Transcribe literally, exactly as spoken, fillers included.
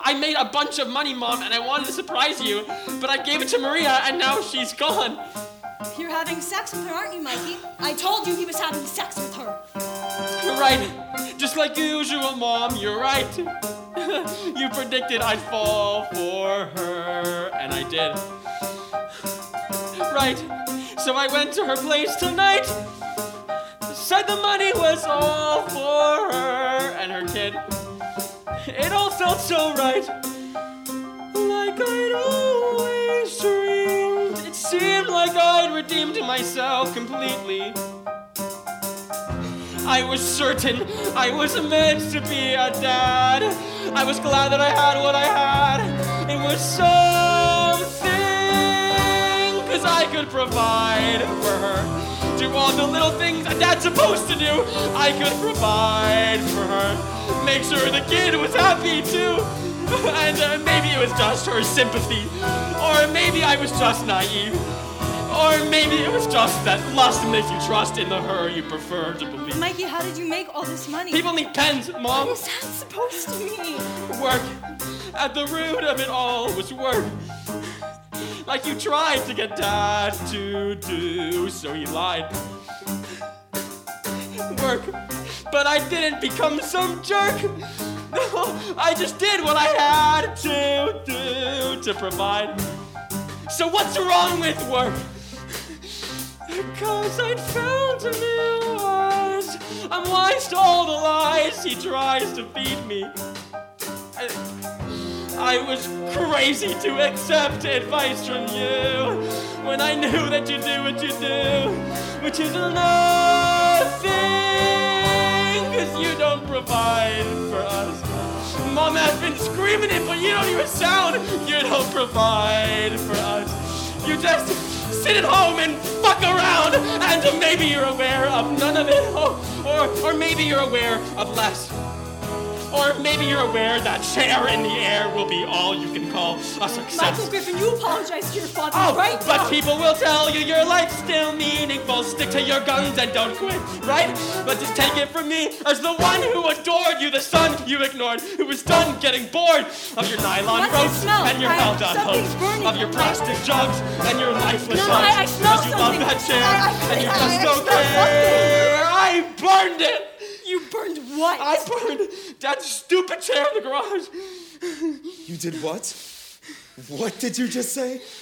I made a bunch of money, Mom, and I wanted to surprise you, but I gave it to Maria, and now she's gone. You're having sex with her, aren't you, Mikey? I told you he was having sex with her. Right. Just like usual, Mom, you're right. You predicted I'd fall for her, and I did. Right. So I went to her place tonight, said the money was all for her and her kid. It all felt so right, like I'd always dreamed. It seemed like I'd redeemed myself completely. I was certain I was meant to be a dad. I was glad that I had what I had. It was something, 'cause I could provide for her. Do all the little things a dad's supposed to do. I could provide for her. Make sure the kid was happy too. And uh, maybe it was just her sympathy. Or maybe I was just naive. Or maybe it was just that lust makes you trust in the her you prefer to believe. Mikey, how did you make all this money? People need pens, Mom. What is that supposed to mean? Work. At the root of it all was work. Like you tried to get Dad to do, so he lied. Work. But I didn't become some jerk. No, I just did what I had to do to provide. So what's wrong with work? 'Cause I'd found a new wise. I'm wise to all the lies he tries to feed me. I, I was crazy to accept advice from you when I knew that you do what you do, which is nothing, 'cause you don't provide for us. Mom has been screaming it, but you don't even sound. You don't provide for us. You just sit at home and fuck around, and maybe you're aware of none of it, or, or, or maybe you're aware of less. Or maybe you're aware that chair in the air will be all you can call a success. Michael Griffin, you apologize to your father oh, right but now. people will tell you your life's still meaningful. Stick to your guns and don't quit, right? But just take it from me as the one who adored you, the son you ignored, who was done getting bored of your nylon What's ropes the smell? and your I- held-out something's hopes, burning. of your plastic jugs and your lifeless No, hugs. I- I smell because you something. love that chair I- I- and you I- just I don't smell care. I burned it. You burned what? I burned that stupid chair in the garage. You did what? What did you just say?